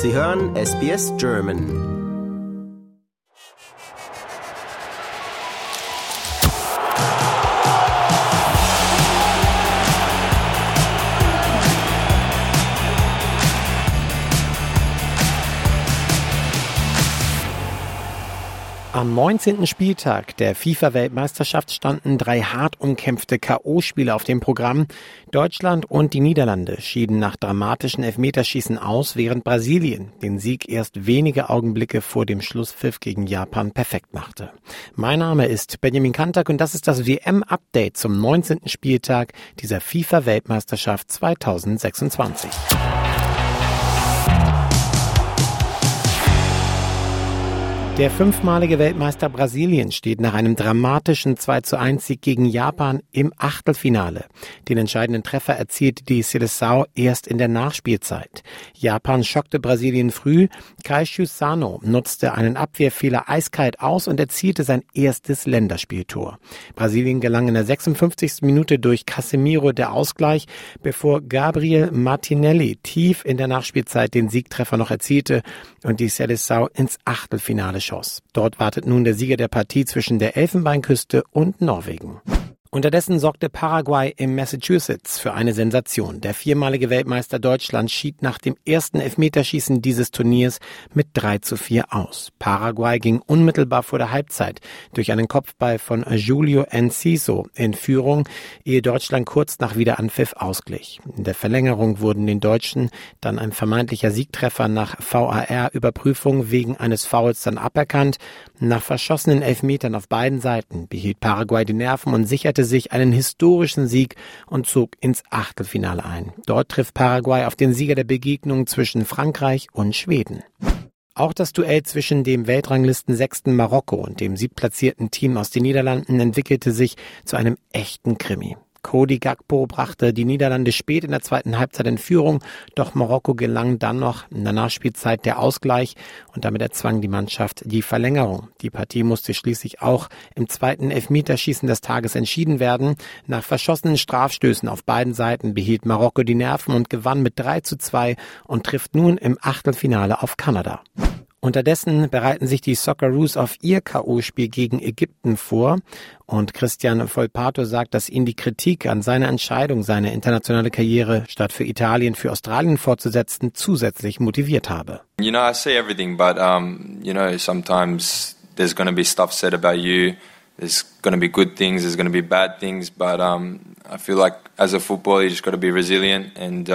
Sie hören SBS German. Am 19. Spieltag der FIFA-Weltmeisterschaft standen 3 hart umkämpfte K.O.-Spiele auf dem Programm. Deutschland und die Niederlande schieden nach dramatischen Elfmeterschießen aus, während Brasilien den Sieg erst wenige Augenblicke vor dem Schlusspfiff gegen Japan perfekt machte. Mein Name ist Benjamin Kantak und das ist das WM-Update zum 19. Spieltag dieser FIFA-Weltmeisterschaft 2026. Der 5-malige Weltmeister Brasilien steht nach einem dramatischen 2:1-Sieg gegen Japan im Achtelfinale. Den entscheidenden Treffer erzielte die Seleção erst in der Nachspielzeit. Japan schockte Brasilien früh. Kaishu Sano nutzte einen Abwehrfehler eiskalt aus und erzielte sein erstes Länderspieltor. Brasilien gelang in der 56. Minute durch Casemiro der Ausgleich, bevor Gabriel Martinelli tief in der Nachspielzeit den Siegtreffer noch erzielte und die Seleção ins Achtelfinale schoss. Dort wartet nun der Sieger der Partie zwischen der Elfenbeinküste und Norwegen. Unterdessen sorgte Paraguay im Massachusetts für eine Sensation. Der 4-malige Weltmeister Deutschland schied nach dem ersten Elfmeterschießen dieses Turniers mit 3:4 aus. Paraguay ging unmittelbar vor der Halbzeit durch einen Kopfball von Julio Enciso in Führung, ehe Deutschland kurz nach Wiederanpfiff ausglich. In der Verlängerung wurden den Deutschen dann ein vermeintlicher Siegtreffer nach VAR-Überprüfung wegen eines Fouls dann aberkannt. Nach verschossenen Elfmetern auf beiden Seiten behielt Paraguay die Nerven und sicherte sich einen historischen Sieg und zog ins Achtelfinale ein. Dort trifft Paraguay auf den Sieger der Begegnung zwischen Frankreich und Schweden. Auch das Duell zwischen dem Weltranglisten-6. Marokko und dem 7. Team aus den Niederlanden entwickelte sich zu einem echten Krimi. Cody Gakpo brachte die Niederlande spät in der zweiten Halbzeit in Führung, doch Marokko gelang dann noch in der Nachspielzeit der Ausgleich und damit erzwang die Mannschaft die Verlängerung. Die Partie musste schließlich auch im zweiten Elfmeterschießen des Tages entschieden werden. Nach verschossenen Strafstößen auf beiden Seiten behielt Marokko die Nerven und gewann mit 3:2 und trifft nun im Achtelfinale auf Kanada. Unterdessen bereiten sich die Socceroos auf ihr K.O.-Spiel gegen Ägypten vor und Christian Volpato sagt, dass ihn die Kritik an seiner Entscheidung, seine internationale Karriere statt für Italien für Australien fortzusetzen, zusätzlich motiviert habe. You know, I say everything, but sometimes there's going to be stuff said about you. There's going to be good things, there's going to be bad things, but I feel like as a footballer you just got to be resilient and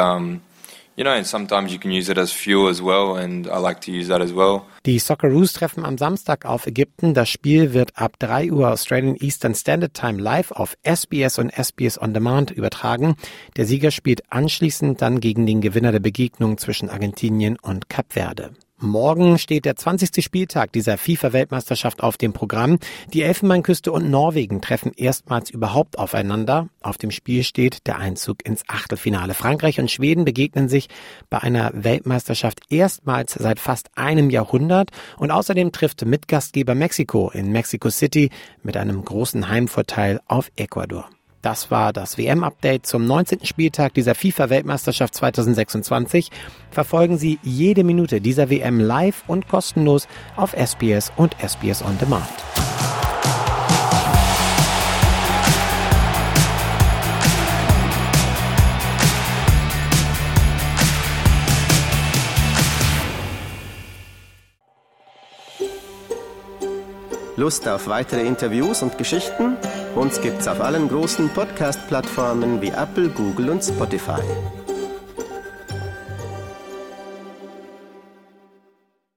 and sometimes you can use it as fuel as well, and I like to use that as well. Die Socceroos treffen am Samstag auf Ägypten. Das Spiel wird ab 3 Uhr Australian Eastern Standard Time live auf SBS und SBS On Demand übertragen. Der Sieger spielt anschließend dann gegen den Gewinner der Begegnung zwischen Argentinien und Kap Verde. Morgen steht der 20. Spieltag dieser FIFA-Weltmeisterschaft auf dem Programm. Die Elfenbeinküste und Norwegen treffen erstmals überhaupt aufeinander. Auf dem Spiel steht der Einzug ins Achtelfinale. Frankreich und Schweden begegnen sich bei einer Weltmeisterschaft erstmals seit fast einem Jahrhundert. Und außerdem trifft Mitgastgeber Mexiko in Mexico City mit einem großen Heimvorteil auf Ecuador. Das war das WM-Update zum 19. Spieltag dieser FIFA-Weltmeisterschaft 2026. Verfolgen Sie jede Minute dieser WM live und kostenlos auf SBS und SBS On Demand. Lust auf weitere Interviews und Geschichten? Uns gibt's auf allen großen Podcast-Plattformen wie Apple, Google und Spotify.